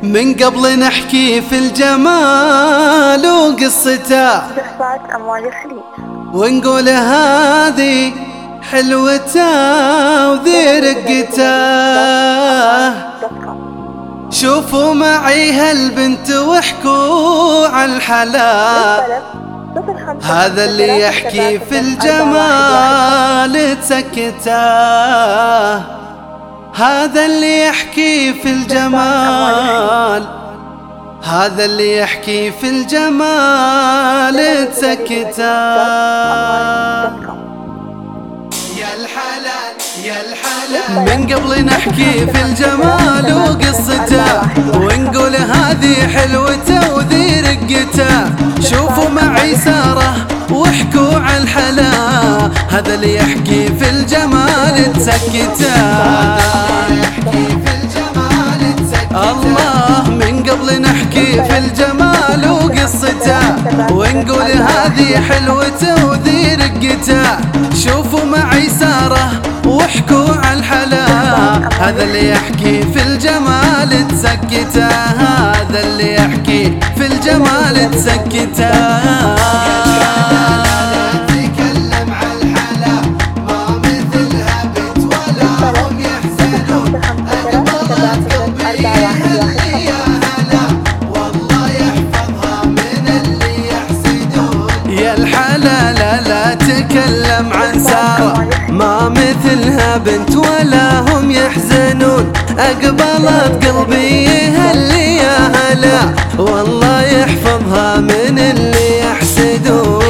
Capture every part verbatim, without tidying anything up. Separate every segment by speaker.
Speaker 1: من قبل نحكي في الجمال وقصته ونقول هذه حلوته وذي رقته. شوفوا معي هالبنت واحكوا على الحلا، هذا اللي يحكي في الجمال تسكته، هذا اللي يحكي في الجمال، هذا اللي يحكي في الجمال تسكته. يا الحلال يا الحلال من قبل نحكي في الجمال وقصته ونقول هذه حلوته وذي رقته. شوفوا معي سارة واحكوا عن الحلا، هذا اللي يحكي في الجمال تسكته. الله من قبل نحكي في الجمال وقصته ونقول هذه حلوته وذي رقته. شوفوا معي سارة واحكوا عن الحلا، هذا اللي يحكي في الجمال تسكته، هذا اللي يحكي في الجمال تسكته. يا الحلا لا لا تكلم عن سارة، ما مثلها بنت ولا هم يحزنون. أقبلت قلبي هاللي يا هلا، والله يحفظها من اللي يحسدون.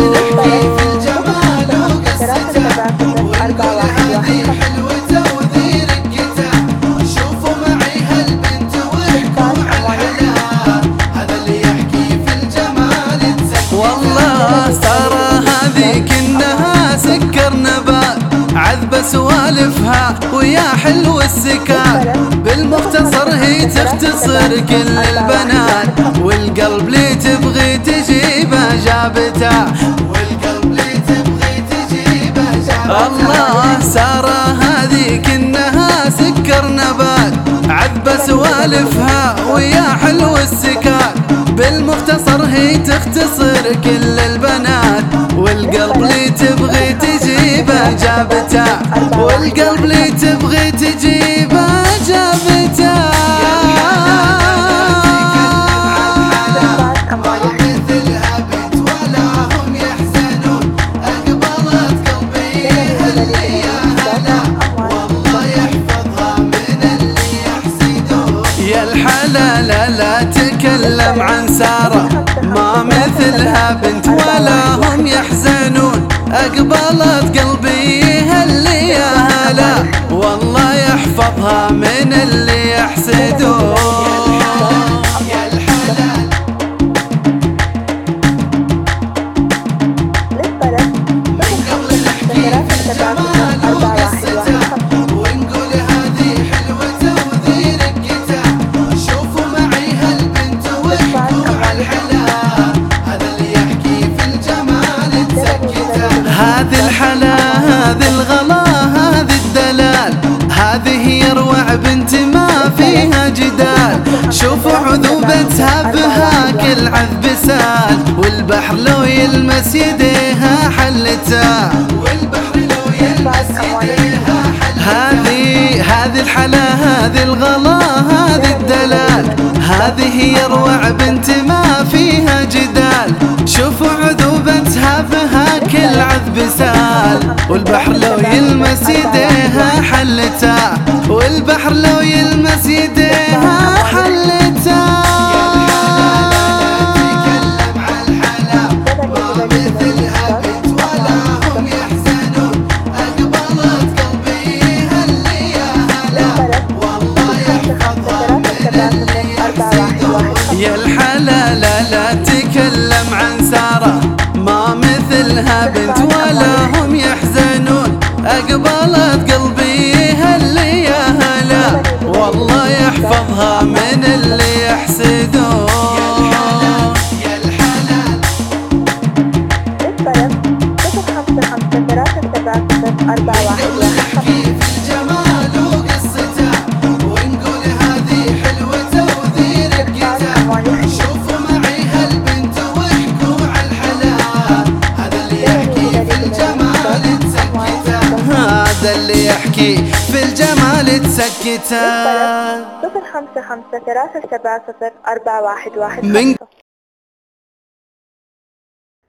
Speaker 1: عذبة سوالفها ويا حلو السكات، بالمختصر هي تختصر كل البنات، والقلب لي تبغي تجيبه جابته، والقلب لي تبغي تجيبه جابته. الله سارة هذيك انها سكر نبات، عذبة سوالفها ويا حلو السكات، بالمختصر هي تختصر كل البنات، والقلب لي تبغي تجيبه جابته، والقلب لي تبغي تجيبه جابته. ما مثلها بنت ولا هم يحزنون، أقبلت قلبي هاللي يا هلا، والله يحفظها من اللي يحسدون. يا الحلا لا لا تكلم عن سارة، ما مثلها بنت ولا هم يحزنون. أقبلت قلبي هاللي يا هلا، والله يحفظها من اللي يحسدون. يا الحلال من قبل نحكي في الجمال وقصته ونقول هذه حلوته وذي رقته. شوفوا معي هالبنت واحكوا على الحلا، هذا اللي يحكي في الجمال تسكته. هذه الحلا هذه الغلا هذه الدلال، هذه هي اروع بنت ما فيها جدال. شوفوا عذوبتها بها كل عذب سال، والبحر لو يلمس يديها حلته، والبحر لو يلمس يديها حلته. هذه هذه الحلا هذه الغلا هذه الدلال، هذه هي اروع بنت ما فيها جدال. شوفوا عذوبتها بها كل عذب سال، والبحر لو يلمس يديها حلته، والبحر لو يلمس يديها حلته. تكلم عن الحلا، ما مثلها بنت ولا هم يحزنون. أقبلت قلبي هاللي يا هلا، والله يحفظها من اللي يحسدون. يا الحلا لا لا تكلم عن سارة، ما مثلها بنت ولا هم يحزنون. أقبلت قلبي هاللي يا هلا، والله يحفظها من اللي يحسدون. يا الحلال نحكي في الجمال وقصته ونقول هذه حلوته وذي
Speaker 2: هذا اللي يحكي في الجمال تسكته.
Speaker 1: صفر خمسة خمسة ثلاثة سبعة صفر أربعة واحد واحد
Speaker 2: من
Speaker 1: خمسة.